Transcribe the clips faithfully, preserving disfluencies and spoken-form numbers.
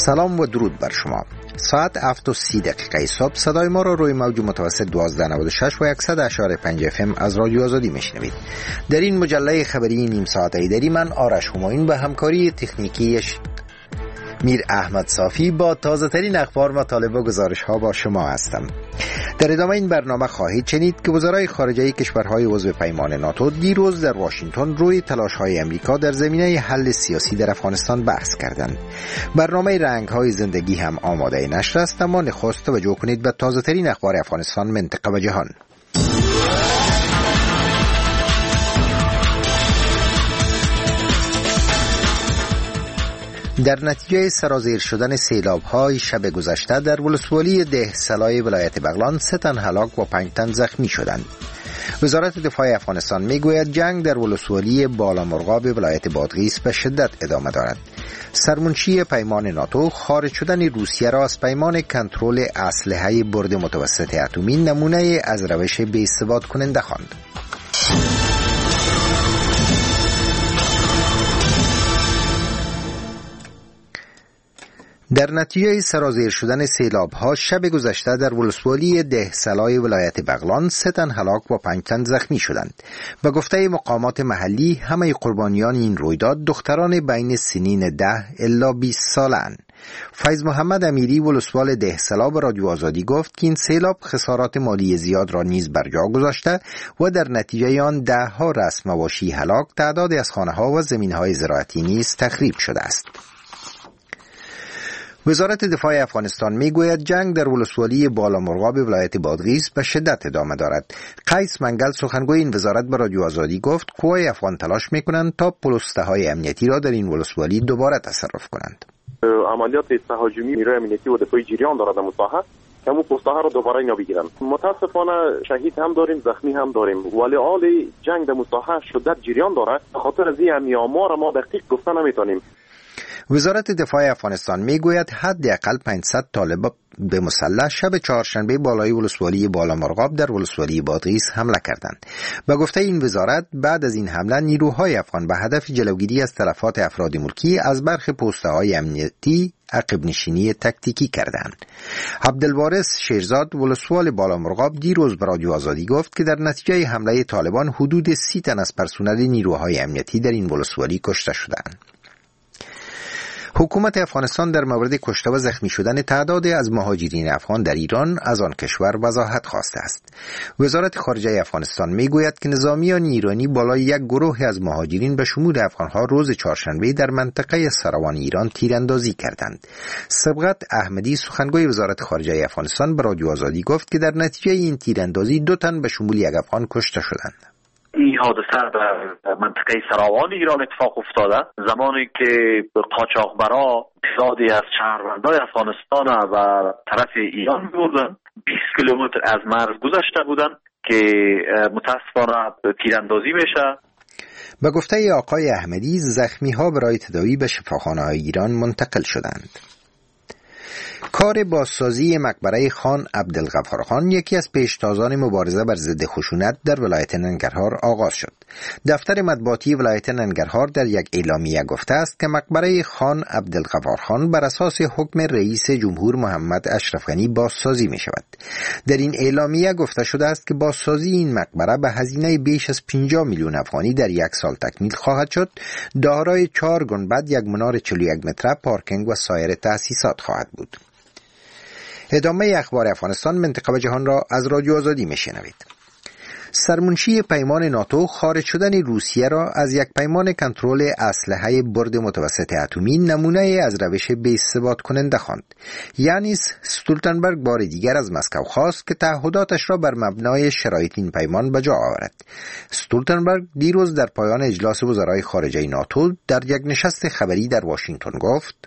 سلام و درود بر شما. ساعت هفت و سی دقیقه صبح صدای ما را روی موج متوسط دوازده نود و شش و صد و اشاره پنج اف ام از رادیو آزادی میشنوید. در این مجله خبری نیم ساعته ایدری من آرش همایون به همکاری تکنیکیش میر احمد صافی با تازه ترین اخبار، مطالب و گزارش ها با شما هستم. در ادامه این برنامه خواهید شنید که وزرای خارجه کشورهای عضو پیمان ناتو دیروز در واشنگتن روی تلاش های امریکا در زمینه حل سیاسی در افغانستان بحث کردند. برنامه رنگ های زندگی هم آماده نشر است، اما نخست توجه کنید به تازه ترین اخبار افغانستان، منطقه و جهان. در نتیجه سرازیر شدن سیلاب‌های شب گذشته در ولسوالی ده سلای ولایت بغلان سه تن هلاک و پنج تن زخمی شدند. وزارت دفاع افغانستان میگوید جنگ در ولسوالی بالامرغاب ولایت بادغیس به شدت ادامه دارد. سرمنشی پیمان ناتو خارج شدن روسیه را از پیمان کنترل اسلحه برد متوسط اتمی نمونه از روش بی‌ثبات کننده خواند. در نتیجه سرازیر شدن سیلاب‌ها شب گذشته در ولسوالی ده سلای ولایت بغلان سه تن هلاک و پنج تن زخمی شدند. به گفته مقامات محلی همه قربانیان این رویداد دختران بین سنین ده الی بیست ساله‌اند. فیض محمد امیری ولسوال ده سلا به رادیو آزادی گفت که این سیلاب خسارات مالی زیاد را نیز بر جا گذاشته و در نتیجه آن ده ها رسم مواشی هلاک، تعدادی از خانه‌ها و زمین‌های زراعتی نیز تخریب شده است. وزارت دفاع افغانستان میگوید جنگ در ولسوالی بالامرغاب ولایت بادغیس به شدت ادامه دارد. قیس منگل سخنگوی این وزارت به رادیو آزادی گفت قوای افغان تلاش میکنند تا پلسته های امنیتی را در این ولسوالی دوباره تصرف کنند. عملیات تهاجمی نیروی امنیتی و دفاعی جریان دارد در ساحه که همون پسته ها را دوباره اینا بگیرن. متاسفانه شهید هم داریم، زخمی هم داریم، ولی حال جنگ در ساحه شدت جریان دارد. به خاطر از این آمار ما دقیق گفته نمیتونیم. وزارت دفاع افغانستان میگوید حداقل پانصد طالب به مسلح شب چهارشنبه بالای ولسوالی بالامرغاب در ولسوالی بادغیس حمله کردند. به گفته این وزارت بعد از این حمله نیروهای افغان به هدف جلوگیری از تلفات افراد ملکی از برخی پست‌های امنیتی عقب نشینی تکتیکی کردند. عبدالوارث شیرزاد ولسوال بالامرغاب دیروز به رادیو آزادی گفت که در نتیجه حمله طالبان حدود سی تن از پرسنل نیروهای امنیتی در این ولسوالی کشته شدند. حکومت افغانستان در مورد کشته و زخمی شدن تعدادی از مهاجرین افغان در ایران از آن کشور وضاحت خواسته است. وزارت خارجه افغانستان میگوید که نظامیان ایرانی بالای یک گروه از مهاجرین به شمول افغانها روز چهارشنبه در منطقه سروان ایران تیراندازی کردند. سبقت احمدی سخنگوی وزارت خارجه افغانستان به رادیو آزادی گفت که در نتیجه این تیراندازی دو تن به شمول یک افغان کشته شدند. این حادثه در منطقه سراوان ایران اتفاق افتاده زمانی که قاچاقبرا تعدادی از شهروندان افغانستان و طرف ایران می‌بردن. بیست کیلومتر از مرز گذشته بودن که متاسفانه تیراندازی میشه. به گفته آقای احمدی زخمی‌ها برای تداوی به شفاخانه‌های ایران منتقل شدند. کار بازسازی مقبره خان عبدالغفار خان یکی از پیشتازان مبارزه بر ضد خشونت در ولایت ننگرهار آغاز شد. دفتر مطبوعاتی ولایت ننگرهار در یک اعلامیه گفته است که مقبره خان عبدالغفار خان بر اساس حکم رئیس جمهور محمد اشرف غنی بازسازی می شود. در این اعلامیه گفته شده است که بازسازی این مقبره به هزینه بیش از پنجاه میلیون افغانی در یک سال تکمیل خواهد شد. دارای چهار گنبد، یک منار چهل و یک متره، پارکینگ و سایر تأسیسات خواهد بود. ادامه اخبار افغانستان، منطقه و جهان را از رادیو آزادی میشنوید. سرمنشی پیمان ناتو خارج شدن روسیه را از یک پیمان کنترل اسلحه برد متوسط اتمی نمونه از روش بی‌ثبات کننده خواند. یانیس استولتنبرگ بار دیگر از مسکو خواست که تعهداتش را بر مبنای شرایط این پیمان به جا آورد. استولتنبرگ دیروز در پایان اجلاس وزرای خارجه ناتو در یک نشست خبری در واشنگتن گفت: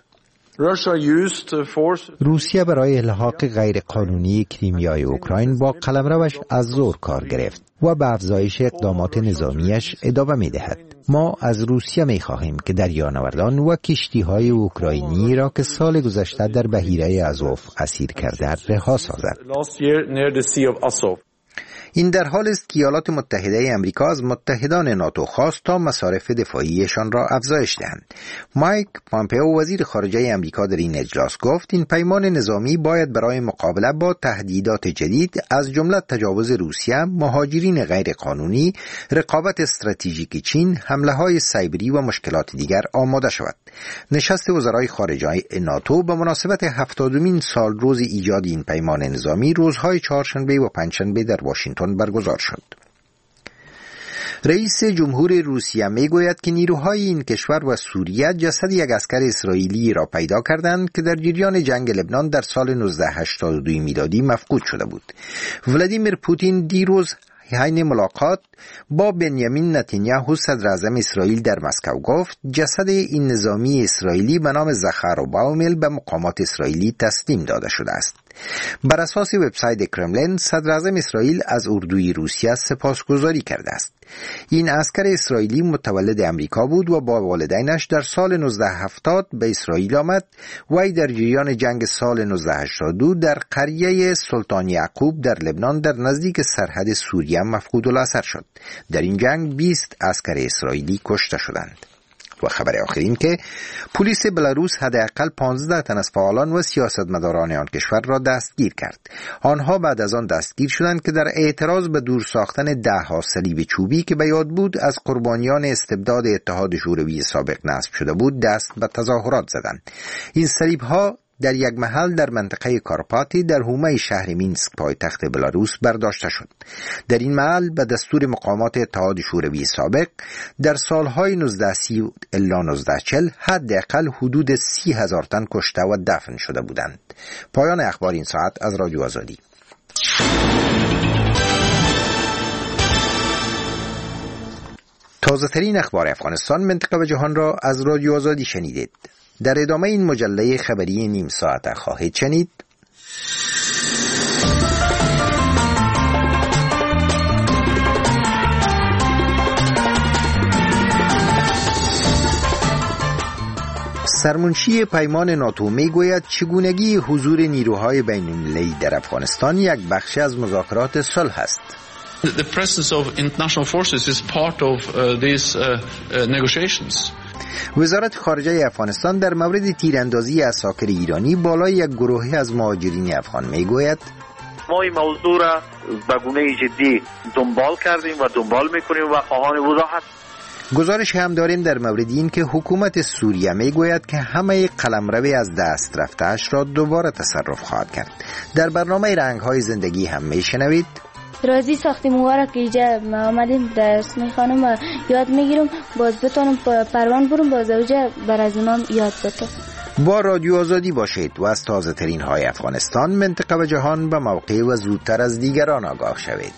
روسیه برای الحاق غیرقانونی کریمیای اوکراین با قلمروش از زور کار گرفت و به افزایش اقدامات نظامیش ادامه می‌دهد. ما از روسیه می‌خواهیم که دریانوردان و کشتی‌های اوکراینی را که سال گذشته در بحیره آزوف اسیر کرده رها سازد. این در حال است که ایالات متحده آمریکا از متحدان ناتو خواست تا مصارف دفاعیشان را افزایش دهند. مایک پامپئو وزیر خارجه آمریکا در این اجلاس گفت این پیمان نظامی باید برای مقابله با تهدیدات جدید از جمله تجاوز روسیه، مهاجرین غیر قانونی، رقابت استراتژیک چین، حمله‌های سایبری و مشکلات دیگر آماده شود. نشست وزرای خارجه ناتو به مناسبت هفتادمین سال روز ایجاد این پیمان نظامی روزهای چهارشنبه و پنجشنبه در واشنگتن برگزار شد. رئیس جمهور روسیه میگوید که نیروهای این کشور و سوریه جسد یک عسکر اسرائیلی را پیدا کردند که در جریان جنگ لبنان در سال نوزده هشتاد و دو میلادی مفقود شده بود. ولادیمیر پوتین دیروز حین ملاقات با بنیامین نتانیاهو صدر اعظم اسرائیل در مسکو گفت جسد این نظامی اسرائیلی به نام زخر باومل به مقامات اسرائیلی تسلیم داده شده است. بر اساس وبسایت کرملین، صدر اعظم اسرائیل از اردوی روسیه سپاسگزاری کرده است. این عسکر اسرائیلی متولد امریکا بود و با والدینش در سال نوزده هفتاد به اسرائیل آمد و در جریان جنگ سال نوزده هشتاد و دو در قریه سلطان یعقوب در لبنان در نزدیک سرحد سوریه مفقود الاثر شد. در این جنگ بیست عسکر اسرائیلی کشته شدند. و خبر آخر این که پلیس بلاروس حداقل پانزده تن از فعالان و سیاستمداران آن کشور را دستگیر کرد. آنها بعد از آن دستگیر شدند که در اعتراض به دور ساختن ده ها صلیب چوبی که به یاد بود از قربانیان استبداد اتحاد شوروی سابق نصب شده بود دست به تظاهرات زدند. این صلیب ها در یک محل در منطقه کارپاتی در حومه شهر مینسک پایتخت بلاروس برداشته شد. در این محل به دستور مقامات اتحاد شوروی سابق در سالهای نوزده سی الی نوزده چهل حداقل حدود سی هزار تن کشته و دفن شده بودند. پایان اخبار این ساعت از رادیو آزادی. تازه ترین اخبار افغانستان، منطقه و جهان را از رادیو آزادی شنیدید. در ادامه این مجله خبری نیم ساعته خواهید شنید: سرمنشی پیمان ناتو میگوید چگونگی حضور نیروهای بین‌المللی در افغانستان یک بخش از مذاکرات صلح است. The presence of international forces is part of uh, these uh, uh, negotiations. وزارت خارجه افغانستان در مورد تیراندازی عساکر ایرانی بالای یک گروهی از مهاجرین افغان میگوید ما این موضوع را به گونه جدی دنبال کردیم و دنبال میکنیم و خواهان وضاحت. گزارش هم داریم در مورد این که حکومت سوریه میگوید که همه قلمرو از دست رفته‌اش را دوباره تصرف خواهد کرد. در برنامه رنگ‌های زندگی هم میشنوید رازی ساختمون را که اینجا ما آمدیم در اسم خانم یاد میگیرم باز بتونم پروان برم باز اوجه بر از اونام یاد بتونم. با رادیو آزادی باشید و از تازه ترین های افغانستان، منطقه و جهان به موقع و زودتر از دیگران آگاه شوید.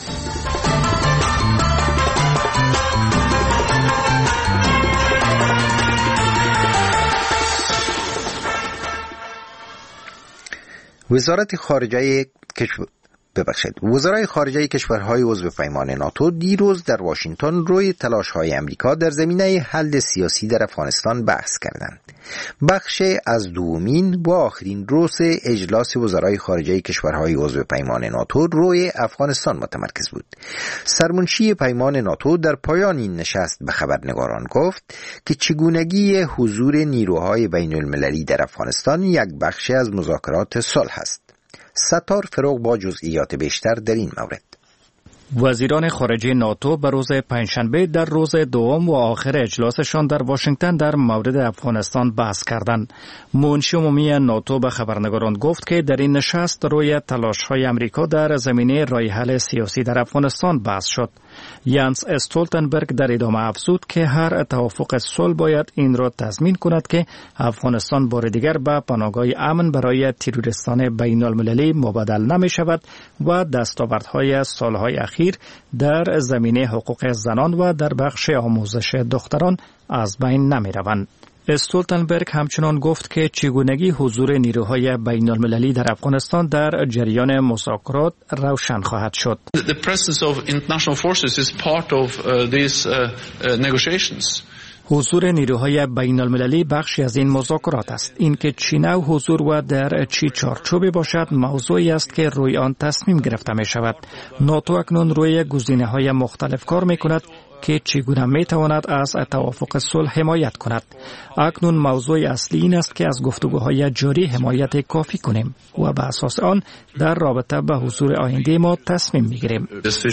وزارت خارجه کشور ببخشید وزرای خارجه کشورهای عضو پیمان ناتو دیروز در واشنگتن روی تلاش‌های امریکا در زمینه حل سیاسی در افغانستان بحث کردند. بخش از دومین و آخرین روز اجلاس وزرای خارجه کشورهای عضو پیمان ناتو روی افغانستان متمرکز بود. سرمنشی پیمان ناتو در پایان این نشست به خبرنگاران گفت که چگونگی حضور نیروهای بین‌المللی در افغانستان یک بخش از مذاکرات صلح است. ستار فروغ با جزئیات بیشتر در این مورد. وزیران خارجه ناتو به روز پنجشنبه در روز دوم و آخر اجلاسشان در واشنگتن در مورد افغانستان بحث کردند. منشی عمومی ناتو به خبرنگاران گفت که در این نشست روی تلاش‌های امریکا در زمینه راه حل سیاسی در افغانستان بحث شد. یانس استولتنبرگ در ادامه افزود که هر توافق صلح باید این را تضمین کند که افغانستان بار دیگر به پناهگاه امن برای تروریستان بین المللی مبادل نمی شود و دستاوردهای سالهای اخیر در زمینه حقوق زنان و در بخش آموزش دختران از بین نمی روند. استولتنبرگ همچنان گفت که چگونگی حضور نیروهای بین المللی در افغانستان در جریان مذاکرات روشن خواهد شد. The presence of international forces is part of uh, these uh, uh, negotiations. حضور نیروهای بین المللی بخشی از این مذاکرات است. اینکه چی نوع حضور و در چی چارچوبی باشد موضوعی است که روی آن تصمیم گرفته می شود. ناتو اکنون روی گزینه‌های مختلف کار می کند که چگونه می تواند از توافق صلح حمایت کند. اکنون موضوع اصلی این است که از گفتگوهای جاری حمایت کافی کنیم و به اساس آن در رابطه به حضور آینده ما تصمیم می گیریم.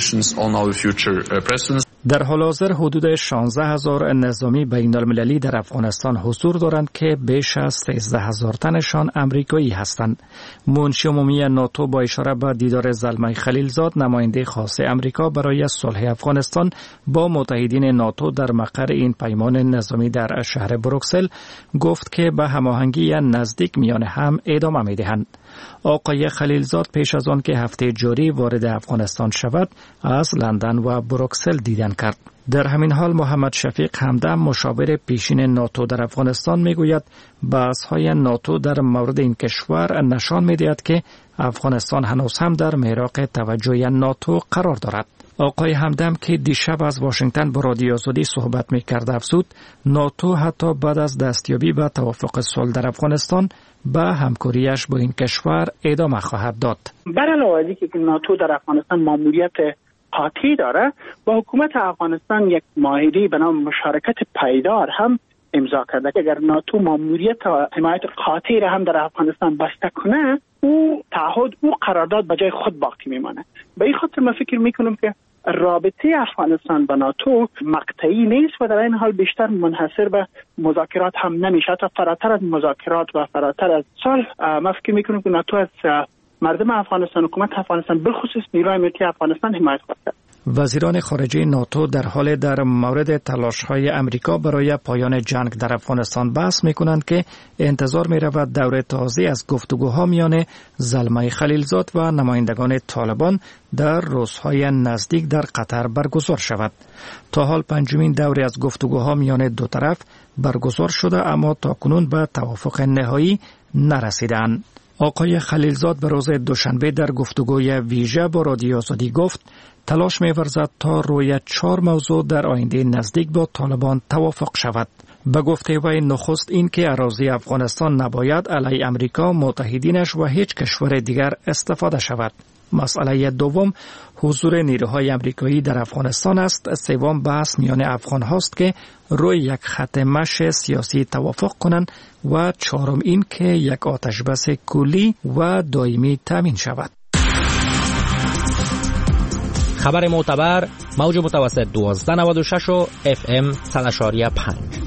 در حال حاضر حدود شانزده هزار نظامی بین المللی در افغانستان حضور دارند که بیش از سیزده هزار تنشان امریکایی هستند. منشی عمومی ناتو با اشاره به دیدار زلمه خلیلزاد نماینده خاص امریکا برای صلح افغانستان با متحدین ناتو در مقر این پیمان نظامی در شهر بروکسل گفت که به هماهنگی نزدیک میان هم ادامه می‌دهند. آقای خلیلزاد پیش از آن که هفته جاری وارد افغانستان شود از لندن و بروکسل دیدن کرد. در همین حال محمد شفیق همدم مشاور پیشین ناتو در افغانستان میگوید بحث‌های ناتو در مورد این کشور نشان می‌دهد که افغانستان هنوز هم در محراق توجه ناتو قرار دارد. آقای همدم که دیشب از واشنگتن با رادیو آزادی صحبت می‌کرد افزود ناتو حتی بعد از دستیابی به توافق صلح در افغانستان به همکاریش با این کشور ادامه خواهد داد. بر علاوه از اینکه ناتو در افغانستان ماموریت قاطعی داره، با حکومت افغانستان یک معاهده به نام مشارکت پایدار هم امضا کرده که اگر ناتو ماموریت و حمایت قاطعی را هم در افغانستان بسته کنه، او تعهد او قرارداد به جای خود باقی میمانه. به این خاطر من فکر میکنم که رابطه افغانستان با ناتو مقطعی نیست و در این حال بیشتر منحصر به مذاکرات هم نمیشه. تا فراتر از مذاکرات و فراتر از صلح من فکر میکنم که ناتو از مردم افغانستان، حکومت افغانستان، بالخصوص نیروهای ملی افغانستان حمایت کرده. وزیران خارجه ناتو در حال در مورد تلاش‌های امریکا برای پایان جنگ در افغانستان بحث می‌کنند که انتظار می‌رود دور تازه از گفتگوها میان زلمه خلیلزاد و نمایندگان طالبان در روزهای نزدیک در قطر برگزار شود. تا حال پنجمین دوره از گفتگوها میان دو طرف برگزار شده اما تاکنون به توافق نهایی نرسیدند. آقای خلیلزاد به روز دوشنبه در گفتگوی ویژه با رادیو آزادی گفت تلاش می‌ورزد تا روی چهار موضوع در آینده نزدیک با طالبان توافق شود. به گفته وی نخست این که اراضی افغانستان نباید علیه امریکا، متحدینش و هیچ کشور دیگر استفاده شود. مسئله دوم حضور نیروهای امریکایی در افغانستان است. سوم بحث میان افغان هاست که روی یک خط مشی سیاسی توافق کنند و چهارم این که یک آتش بس کلی و دائمی تامین شود. خبر معتبر موج متوسط دوازده نود و شش و اف ام صد و پنج.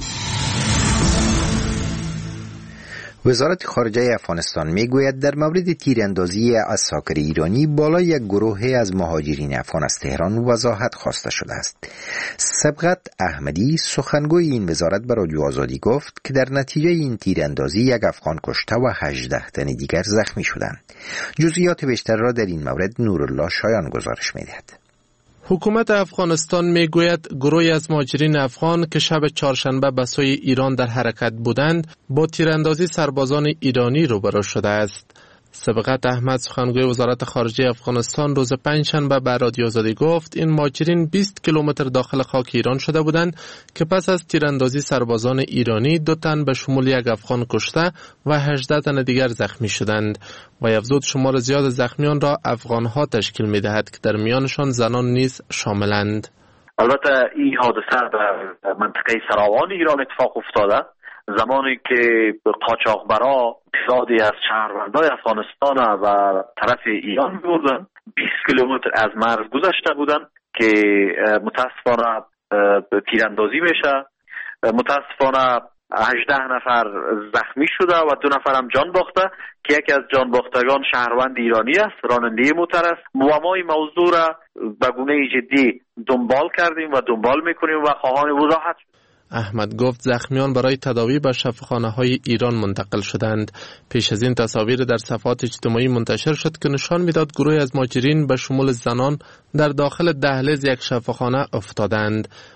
وزارت خارجه افغانستان میگوید در مورد تیراندازی عساکر ایرانی بالای یک گروه از مهاجرین افغان از تهران وضاحت خواسته شده است. سبقت احمدی سخنگوی این وزارت به رادیو آزادی گفت که در نتیجه این تیراندازی یک افغان کشته و هجده تن دیگر زخمی شدند. جزئیات بیشتر را در این مورد نورالله شایان گزارش می‌دهد. حکومت افغانستان میگوید گروهی از مهاجرین افغان که شب چهارشنبه به سوی ایران در حرکت بودند با تیراندازی سربازان ایرانی روبرو شده است. سبقت احمد سخنگوی وزارت خارجه افغانستان روز پنجشنبه به رادیو آزادی گفت این مهاجرین بیست کیلومتر داخل خاک ایران شده بودند که پس از تیراندازی سربازان ایرانی دو تن به شمول یک افغان کشته و هجده تن دیگر زخمی شدند و افزود شمار زیاد زخمیان را افغان‌ها تشکیل می‌دهد که در میانشان زنان نیز شاملند. البته این حادثه در منطقه سراوان ایران اتفاق افتاده زمانی که قاچاقبرا تعدادی از شهروندان افغانستان و طرف ایران بردن، بیست کیلومتر از مرز گذشته بودن که متاسفانه تیراندازی میشه. متاسفانه هجده نفر زخمی شده و دو نفر هم جان باخته که یکی از جان باختگان شهروند ایرانی است، راننده موتر است. و ما این موضوع را به گونه جدی دنبال کردیم و دنبال میکنیم و خواهان وضاحت. احمد گفت زخمیان برای تداوی به شفاخانه‌های ایران منتقل شدند. پیش از این تصاویر در صفحات اجتماعی منتشر شد که نشان میداد گروهی از مهاجرین به شمول زنان در داخل دهلیز یک شفاخانه افتادند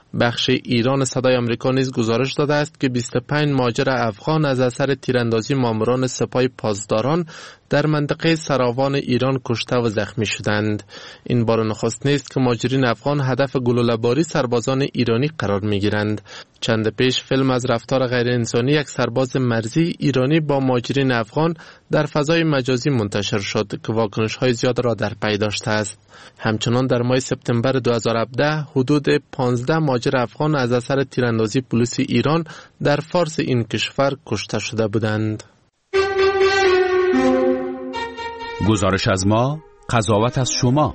بخش ایران صدای آمریکا نیز گزارش داده است که بیست و پنج مهاجر افغان از اثر تیراندازی ماموران سپاه پاسداران در منطقه سراوان ایران کشته و زخمی شدند. این بار نخست نیست که مهاجرین افغان هدف گلوله‌باری سربازان ایرانی قرار می‌گیرند. چند پیش فیلم از رفتار غیر انسانی یک سرباز مرزی ایرانی با مهاجرین افغان در فضای مجازی منتشر شد که واکنش‌های زیاد را در پی داشته است. همچنان در ماه سپتامبر دو هزار و هفده حدود پانزده مهاجر افغان از اثر تیراندازی پلیس ایران در فارس این کشور کشته شده بودند. گزارش از ما، قضاوت از شما.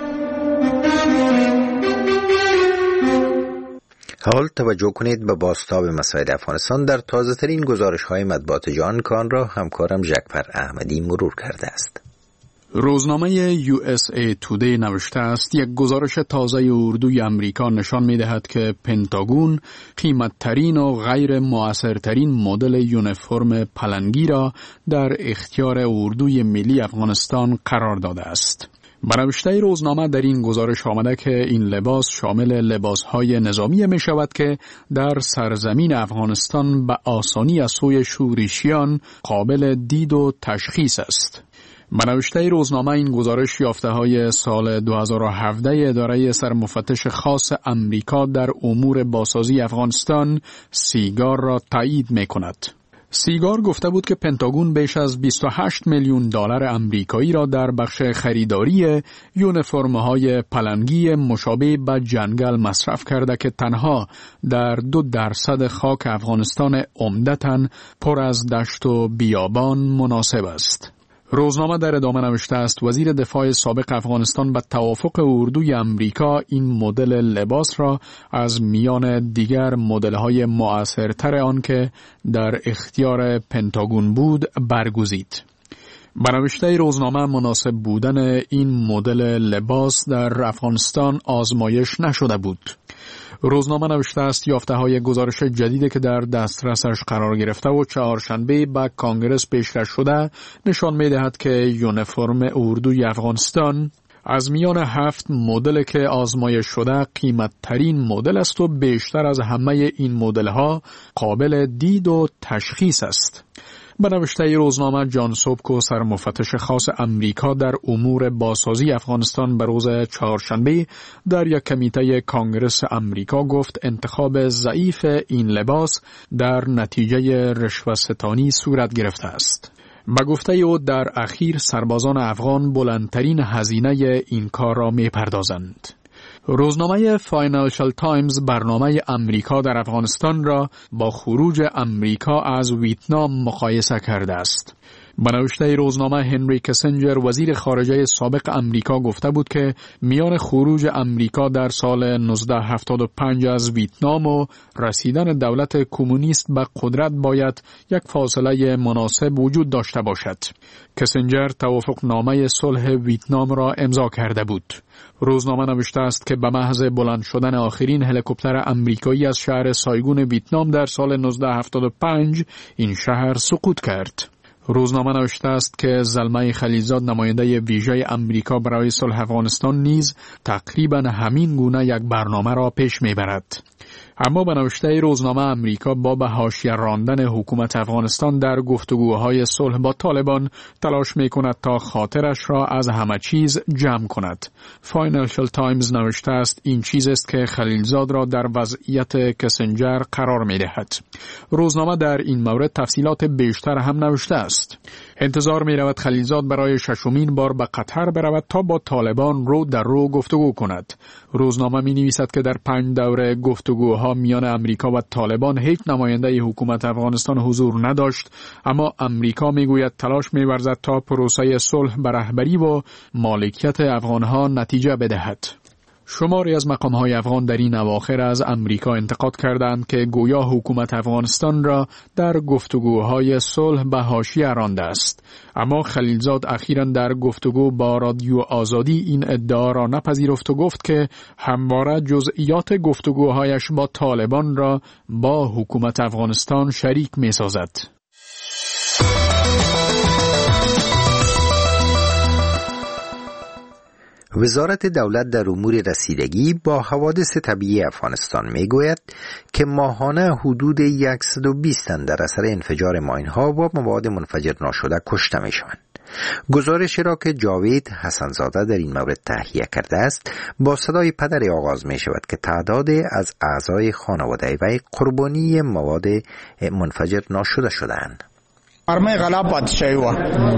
حال توجه کنید به بازتاب مسائل افغانستان در تازه ترین گزارش های مطبوعات جهان که آن را همکارم ژکفر احمدی مرور کرده است. روزنامه یو اس ای تودی نوشته است یک گزارش تازه اردوی امریکا نشان می دهد که پنتاگون قیمتترین و غیر مؤثرترین مدل یونیفرم پلنگی را در اختیار اردوی ملی افغانستان قرار داده است. به نوشته روزنامه در این گزارش آمده که این لباس شامل لباسهای نظامی می شود که در سرزمین افغانستان به آسانی از سوی شورشیان قابل دید و تشخیص است. به نوشته روزنامه این گزارش یافته های سال دو هزار و هفده اداره سرمفتش خاص امریکا در امور بازسازی افغانستان سیگار را تایید می کند. سیگار گفته بود که پنتاگون بیش از بیست و هشت میلیون دلار امریکایی را در بخش خریداری یونیفرم‌های پلنگی مشابه به جنگل مصرف کرده که تنها در دو درصد خاک افغانستان عمدتاً پر از دشت و بیابان مناسب است. روزنامه در ادامه نوشته است وزیر دفاع سابق افغانستان به توافق اردوی امریکا این مدل لباس را از میان دیگر مدل‌های مؤثرتر آن که در اختیار پنتاگون بود برگزید. به نوشته روزنامه مناسب بودن این مدل لباس در افغانستان آزمایش نشده بود. روزنامه نوشته است یافته های گزارش جدیدی که در دسترسش قرار گرفته و چهارشنبه به کانگرس پیشکش شده نشان می دهد که یونیفرم اردوی افغانستان از میان هفت مدل که آزمایش شده قیمت ترین مدل است و بیشتر از همه این مدل ها قابل دید و تشخیص است. به نوشته روزنامه جان سوبکو سرمفتش خاص امریکا در امور بازسازی افغانستان به روز چهارشنبه در یک کمیته کانگرس امریکا گفت انتخاب ضعیف این لباس در نتیجه رشوه‌ستانی صورت گرفته است. به گفته او در اخیر سربازان افغان بلندترین هزینه این کار را می پردازند. روزنامه فاینانشال تایمز برنامه امریکا در افغانستان را با خروج امریکا از ویتنام مقایسه کرده است. به نوشته روزنامه هنری کسنجر وزیر خارجه سابق امریکا گفته بود که میان خروج امریکا در سال نوزده هفتاد و پنج از ویتنام و رسیدن دولت کمونیست به قدرت باید یک فاصله مناسب وجود داشته باشد. کسنجر توافق نامه صلح ویتنام را امضا کرده بود. روزنامه نوشته است که به محض بلند شدن آخرین هلیکوپتر امریکایی از شهر سایگون ویتنام در سال نوزده هفتاد و پنج این شهر سقوط کرد. روزنامه نوشته است که زلمه خلیلزاد نماینده ویژه امریکا برای صلح افغانستان نیز تقریبا همین گونه یک برنامه را پیش میبرد. اما به نوشته روزنامه امریکا با به حاشیه راندن حکومت افغانستان در گفتگوهای صلح با طالبان تلاش میکند تا خاطرش را از همه چیز جمع کند. فاینانشال تایمز نوشته است این چیز است که خلیلزاد را در وضعیت کسنجر قرار میدهد. روزنامه در این مورد تفصیلات بیشتر هم نوشته است. انتظار می رود خلیلزاد برای ششمین بار به قطر برود تا با طالبان رو در رو گفتگو کند. روزنامه می نویسد که در پنج دوره گفتگوها میان امریکا و طالبان هیچ نماینده حکومت افغانستان حضور نداشت، اما امریکا می گوید تلاش می ورزد تا پروسه صلح به رهبری و مالکیت افغانها نتیجه بدهد. شماری از مقام‌های افغان در این اواخر از امریکا انتقاد کردند که گویا حکومت افغانستان را در گفتگوهای صلح به حاشیه رانده است. اما خلیلزاد اخیراً در گفتگو با رادیو آزادی این ادعا را نپذیرفت و گفت که همواره جزئیات گفتگوهایش با طالبان را با حکومت افغانستان شریک می‌سازد. وزارت دولت در امور رسیدگی با حوادث طبیعی افغانستان می گوید که ماهانه حدود صد و بیست تن در اثر انفجار ماین‌ها و مواد منفجر ناشده کشته می شوند. گزارشی را که جاوید حسنزاده در این مورد تهیه کرده است با صدای پدر آغاز می شود که تعداد از اعضای خانواده وی قربانی مواد منفجر ناشده شدند. ارمه غلا پات شوی و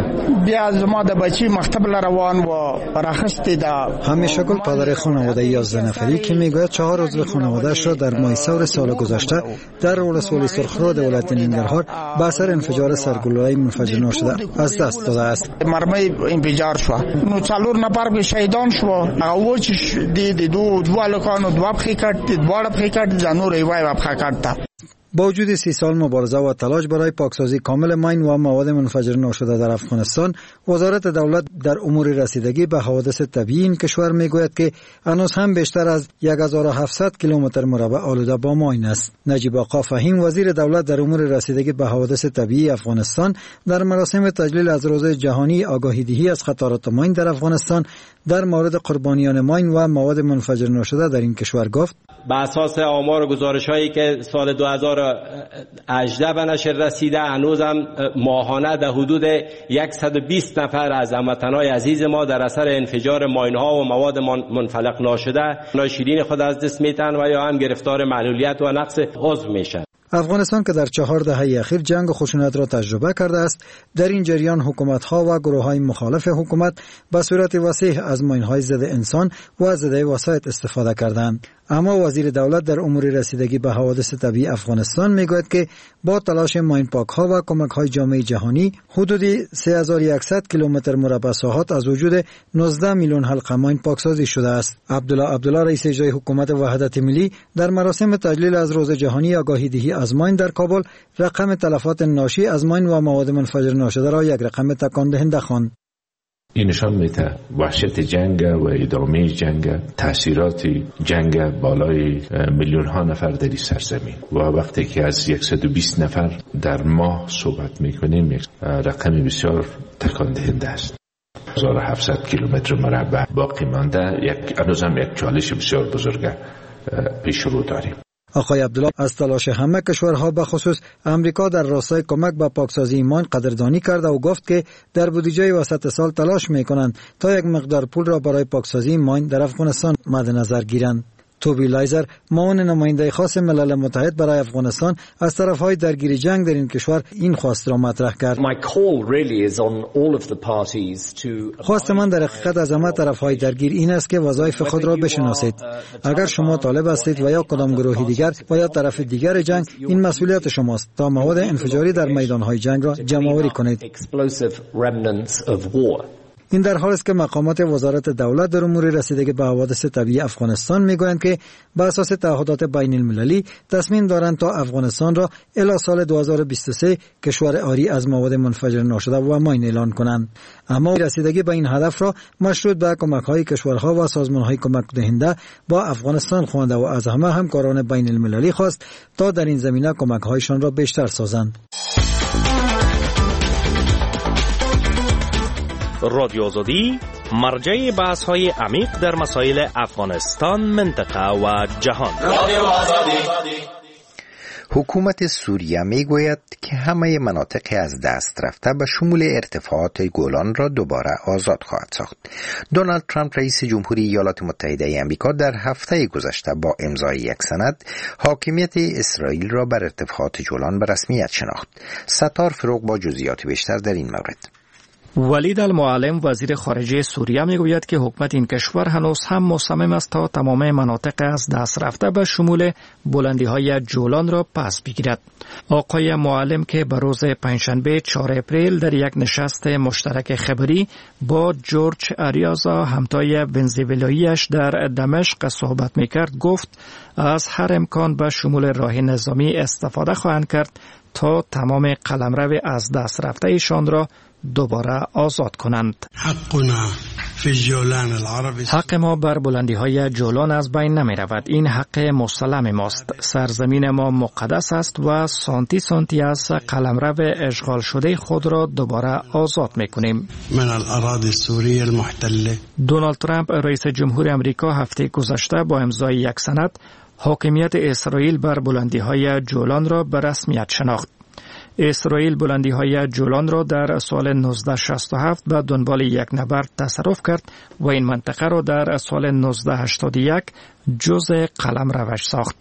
بیا زما د بچی مکتب روان و راخستی دا همیشه گل پدر خانواده یازده نفری که میگوید چهار عضو خانواده‌اش را در ماه سور سال گذشته در ولسوالی سرخرود ولایت ننگرهار به اثر انفجار سرگلوله‌ای منفجر ناشده از دست داده است. مرمه انفجار شو نو څلور نفر به شهیدان شو او چې د دو دوه لکانو دوه پخې کټ دوه پخې کټ ځانو ریوای و پخې کټ. با وجود سی سال مبارزه و تلاش برای پاکسازی کامل ماین و مواد منفجر ناشده در افغانستان، وزارت دولت در امور رسیدگی به حوادث طبیعی این کشور میگوید که هنوز هم بیشتر از هزار و هفتصد کیلومتر مربع آلوده با ماین است. نجیب آقا فهیم وزیر دولت در امور رسیدگی به حوادث طبیعی افغانستان در مراسم تجلیل از روز جهانی آگاهی دهی از خطرات ماین در افغانستان در مورد قربانیان ماین و مواد منفجر ناشده در این کشور گفت: به اساس آمار و گزارش‌هایی که سال دو هزار و هجده به نشر رسیده، هنوز هم ماهانه در حدود صد و بیست نفر از هموطنان عزیز ما در اثر انفجار ماین‌ها و مواد منفلق ناشده شیرین خود از دست می‌دهند و یا هم گرفتار معلولیت و نقص عضو میشن. افغانستان که در چهار دهه اخیر جنگ و خشونت را تجربه کرده است، در این جریان حکومت‌ها و گروه‌های مخالف حکومت به صورت وسیع از ماین‌های ضد انسان و ضد وسایط استفاده کردند. اما وزیر دولت در امور رسیدگی به حوادث طبیعی افغانستان میگوید که با تلاش ماین پاک‌ها و کمک‌های جامعه جهانی حدود سه هزار و صد کیلومتر مربع ساحات از وجود نوزده میلیون حلقه ماین پاکسازی شده است. عبدالله عبدالله رئیس اجرایی حکومت وحدت ملی در مراسم تجلیل از روز جهانی آگاهی دهی از ماین در کابل رقم تلفات ناشی از ماین و مواد منفجر ناشده را یک رقم تکان دهنده خواند. این نشان میده وحشت جنگ و ادامه جنگ، تاثیرات جنگ بالای میلیون ها نفر در این سرزمین و وقتی که از صد و بیست نفر در ماه صحبت میکنیم یک رقم بسیار تکان دهنده است. هزار و هفتصد کیلومتر مربع باقی مانده، یک هنوزم یک چالش بسیار بزرگ پیش رو داریم. آقای عبدالله از تلاش همه کشورها به خصوص امریکا در راستای کمک به پاکسازی ماین قدردانی کرد و گفت که در بودجه وسط سال تلاش میکنند تا یک مقدار پول را برای پاکسازی ماین در افغانستان مد نظر گیرند. توبی لایزر، معاون نماینده خاص ملل متحد برای افغانستان، از طرفهای درگیر جنگ در این کشور این خواست را مطرح کرد. خواست من در حقیقت از همه طرفهای درگیر این است که وظایف خود را بشناسید. اگر شما طالب هستید و یا کدام گروهی دیگر و یا طرف دیگر جنگ، این مسئولیت شماست تا مواد انفجاری در میدانهای جنگ را جمع‌آوری کنید. این در حالی است که مقامات وزارت دولت در امور رسیدگی به حوادث طبیعی افغانستان میگویند که بر اساس تعهدات بین المللی تصمیم دارند تا افغانستان را الی سال دو هزار و بیست و سه کشور عاری از مواد منفجر ناشده و ماین اعلان کنند. اما رسیدگی به این هدف را مشروط به کمک‌های کشورها و سازمان‌های کمک دهنده با افغانستان خوانده و از همه همکاران بین المللی خواست تا در این زمینه کمک‌هایشان را بیشتر سازند. رادیو آزادی مرجع بحث های عمیق در مسائل افغانستان، منطقه و جهان. رادیو آزادی. حکومت سوریه می گوید که همه مناطق از دست رفته به شمول ارتفاعات گولان را دوباره آزاد خواهد ساخت. دونالد ترامپ رئیس جمهوری ایالات متحده آمریکا در هفته گذشته با امضای یک سند حاکمیت اسرائیل را بر ارتفاعات گولان به رسمیت شناخت. ستار فروغ با جزئیات بیشتر در این مورد. ولید المعلم وزیر خارجه سوریه میگوید که حکومت این کشور هنوز هم مصمم است تا تمام مناطق از دست رفته به شمول بلندی‌های جولان را پس بگیرد. آقای معلم که به روز پنجشنبه چهارم اپریل در یک نشست مشترک خبری با جورج اریازا همتای ونزوئلایی‌اش در دمشق صحبت میکرد گفت از هر امکان به شمول راه نظامی استفاده خواهند کرد تا تمام قلمرو از دست رفته ایشان را دوباره آزاد کنند. حقنا فی جولان العربی، حق ما بر بلندی های جولان از بین نمی رود. این حق مسلم ماست. سرزمین ما مقدس است و سانتی سانتی از قلمرو اشغال شده خود را دوباره آزاد می کنیم. من الاراضی السوریه المحتله. دونالد ترامپ رئیس جمهور امریکا هفته گذشته با امضای یک سند حاکمیت اسرائیل بر بلندی های جولان را به رسمیت شناخت. اسرائیل بلندی های جولان را در سال نوزده شصت و هفت به دنبال یک نبرد تصرف کرد و این منطقه را در سال نوزده هشتاد و یک جزء قلمروش ساخت.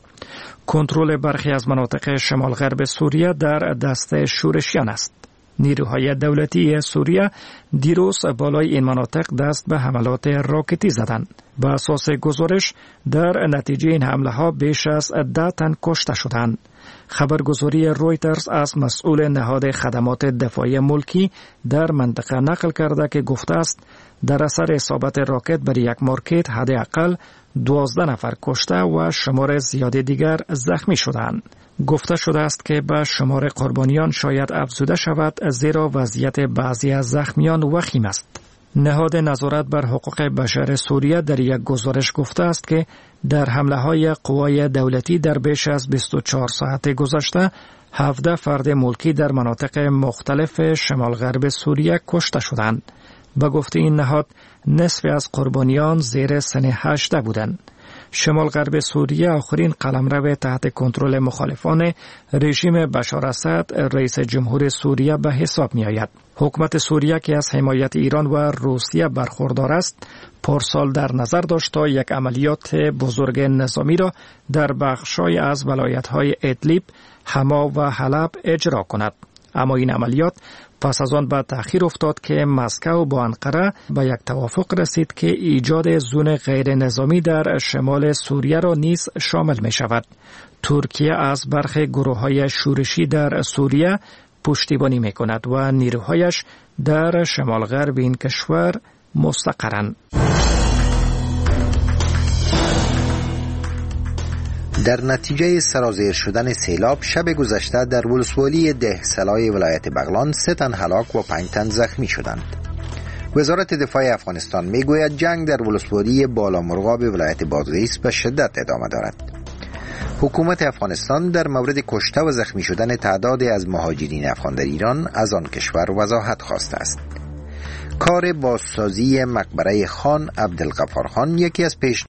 کنترل برخی از مناطق شمال غرب سوریه در دست شورشیان است. نیروهای دولتی سوریه دیروز بالای این مناطق دست به حملات راکتی زدند. به اساس گزارش در نتیجه این حمله ها بیش از ده تن کشته شدند. خبرگزاری رویترز از مسئول نهاد خدمات دفاعی ملکی در منطقه نقل کرده که گفته است در اثر اصابت راکت بر یک مارکت حداقل دوازده نفر کشته و شمار زیاد دیگر زخمی شدند. گفته شده است که به شمار قربانیان شاید افزوده شود زیرا وضعیت بعضی از زخمیان وخیم است. نهاد نظارت بر حقوق بشر سوریه در یک گزارش گفته است که در حمله های قوای دولتی در بیش از بیست و چهار ساعت گذشته هفده فرد ملکی در مناطق مختلف شمال غرب سوریه کشته شدند. به گفته این نهاد نصف از قربانیان زیر سن هجده بودند. شمال غرب سوریه آخرین قلمرو تحت کنترل مخالفان رژیم بشار اسد رئیس جمهور سوریه به حساب می آید. حکومت سوریه که از حمایت ایران و روسیه برخوردار است، پارسال در نظر داشت تا یک عملیات بزرگ نظامی را در بخشای از ولایت‌های ادلیب، حما و حلب اجرا کند. اما این عملیات پس از آن به تأخیر افتاد که مسکو با انقره به یک توافق رسید که ایجاد زون غیر نظامی در شمال سوریه را نیز شامل می شود. ترکیه از برخی گروه‌های شورشی در سوریه پشتیبانی می کند و نیروهایش در شمال غرب این کشور مستقرند. در نتیجه سرازیر شدن سیلاب شب گذشته در ولسوالی ده سلای ولایت بغلان سه تن هلاک و پنج تن زخمی شدند. وزارت دفاع افغانستان میگوید جنگ در ولسوالی بالامرغاب ولایت بادغیس به شدت ادامه دارد. حکومت افغانستان در مورد کشته و زخمی شدن تعدادی از مهاجرین افغان در ایران از آن کشور وضاحت خواسته است. کار بازسازی مقبره خان عبدالغفار خان یکی از پیش